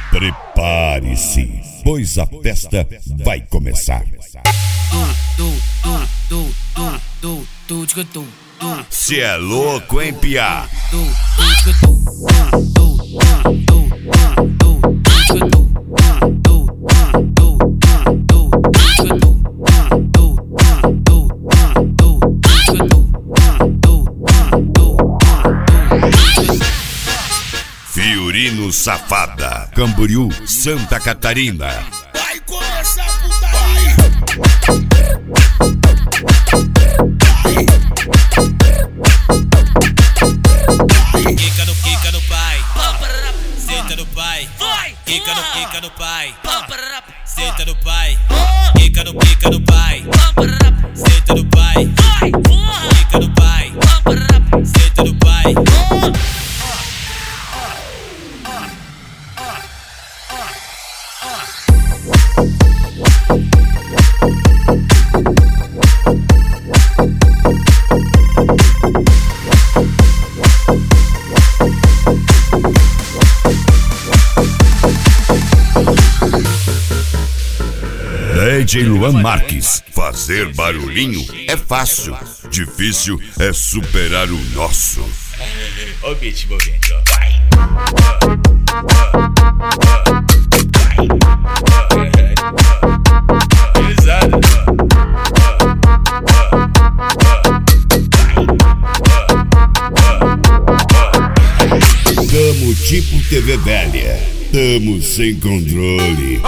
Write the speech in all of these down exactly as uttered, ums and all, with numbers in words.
Prepare-se, pois a festa vai começar. Cê é louco, hein, piá? Fiorino Safada, Camboriú, Santa Catarina. Vai começar a putaria. Quica no, quica no pai, senta no pai. Quica no, quica no pai, senta no pai. Quica no, quica no pai, senta no pai. Quica no pai, senta no pai. D J Luan Marques, fazer barulhinho é fácil, difícil é superar o nosso. Ó o beat movendo, ó. Vai. Pesado, Tamo tipo T V velha, tamo sem controle.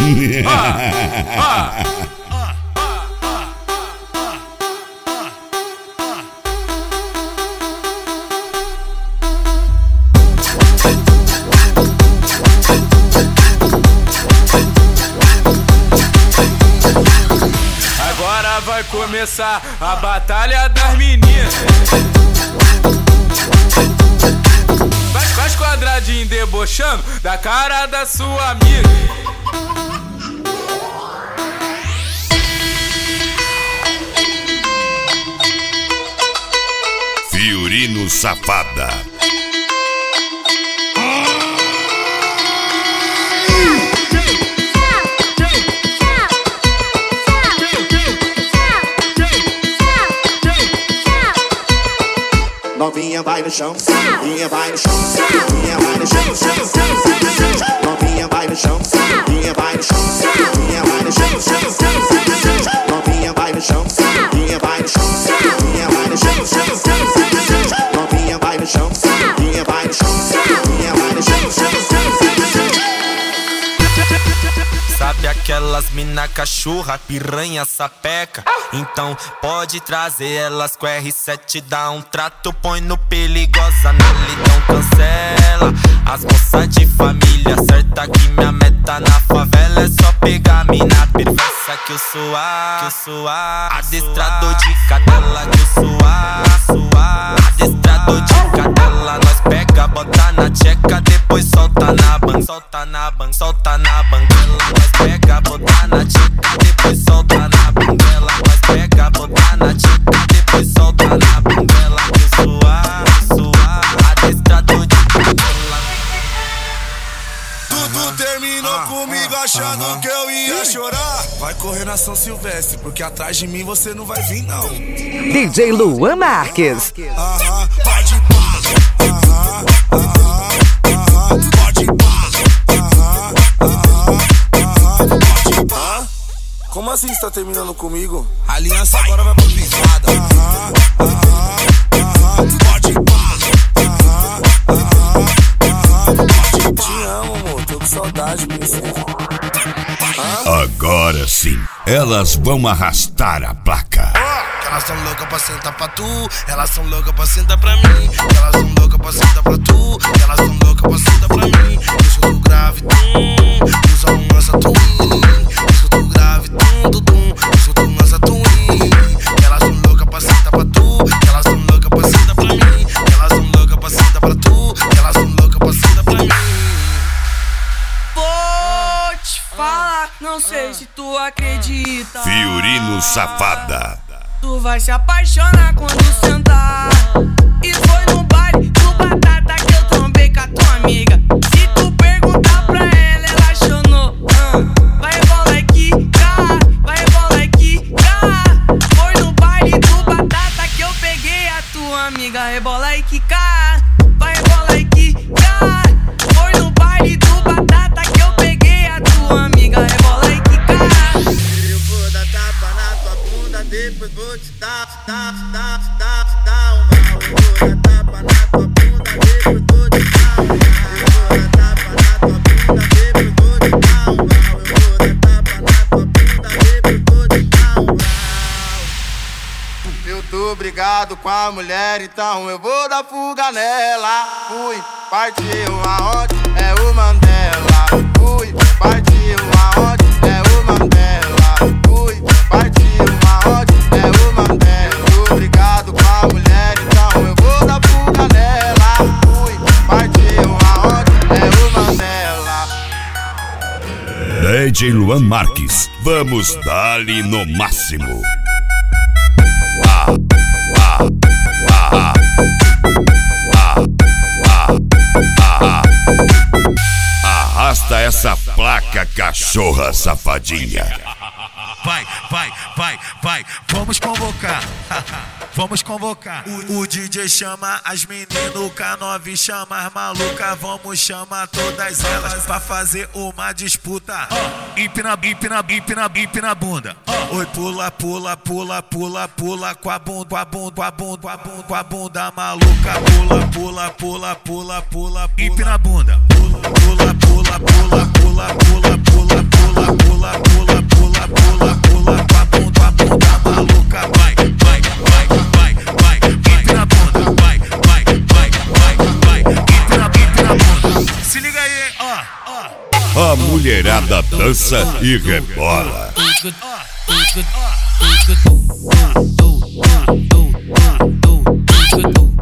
Agora vai começar a batalha das meninas. Faz, faz quadradinho debochando da cara da sua amiga. Fiorino Safada. Novinha vai no chão, novinha vai no chão, novinha vai no chão, novinha vai no chão, novinha vai no chão, novinha vai no chão, novinha vai no chão, novinha vai no chão, novinha vai no chão, novinha vai no chão, novinha vai no chão, novinha vai no chão. Sabe aquelas mina cachorra, piranha, sapeca? Então pode trazer elas com R sete, dá um trato, põe no perigosa, na lidão cancela. As moças de família, certa que minha meta na favela é só pegar mina perversa que eu suar, que eu suar. Adestrador de cadela que eu suar, suar. Adestrador de cadela, nós pega, bota na tcheca, depois solta na ban, solta na ban, solta na banguela. Nós pega, bota na tcheca, depois solta na banguela. Nós pega, bota na tcheca, depois solta na banguela. Que eu suar, suar. Adestrador de cadela. Tudo terminou comigo achando que eu ia chorar. Vai correr na São Silvestre, porque atrás de mim você não vai vir, não. D J Luan Marques. Aham, pode pá. Aham, aham, aham, pode pá. Aham, aham, aham, pode pá. Como assim você tá terminando comigo? A aliança agora vai pra privada. Aham, aham, aham, pode pá. Aham, aham, aham, pode pá. Te amo, amor, tô com saudade, princesa. Agora sim, elas vão arrastar a placa. Elas são loucas pra sentar pra tu, elas são loucas pra sentar pra mim. Elas são loucas pra sentar pra tu, elas são loucas pra sentar pra mim. Deixa eu grave, tum, usa um lança twin. Deixa eu grave, tum, tum, tum, deixa eu lança twin. Elas são loucas pra sentar pra tu, elas são loucas pra sentar pra mim. Elas são loucas pra sentar pra tu, elas são loucas pra sentar pra mim. Vou te falar, não sei se tu acredita. Fiorino Safada. Tu vai se apaixonar quando sentar. E foi no baile do Batata que eu trombei com a tua amiga. Se tu perguntar pra ela, vou te dar, dar, dar, dar, dar um mal. Eu vou dar tapa na tua bunda, depois vou te dar um mal. Eu vou dar tapa na tua bunda, depois vou te dar um mal. Eu vou dar tapa na tua bunda, depois vou te dar um mal. Eu tô brigado com a mulher, então eu vou dar fuga nela. Fui, partiu aonde? É o Mandela. Fui, partiu aonde? É o Mandela. Fui, partiu aonde? É o Mandela. Tô brigado com a mulher, então eu vou dar fuga nela. Fui, partiu aonde? É o Mandela. D J Luan Marques, vamos dar-lhe no máximo. Arrasta essa placa, cachorra safadinha. Vai, vai, vai, vai, vamos convocar. Vamos convocar. O, o D J chama as meninas, o K nove chama as malucas. Vamos chamar todas elas pra fazer uma disputa. Oh, empina, empina, empina, empina a bunda. Oh. Oi, pula, pula, pula, pula, pula com a bunda, com a bunda, com a bunda, com a bunda, com a bunda maluca. Pula, pula, pula, pula, pula, empina a bunda. Pula, pula, pula, pula, pula, pula, pula, pula, pula, pula, pula, pula, pula com a bunda, com a bunda maluca. Vai, vai, vai, vai, vai, empina a bunda. Vai, vai, vai, vai, vai, empina, empina a bunda. Se liga aí, ó, ó. A mulherada dança e rebola. Good.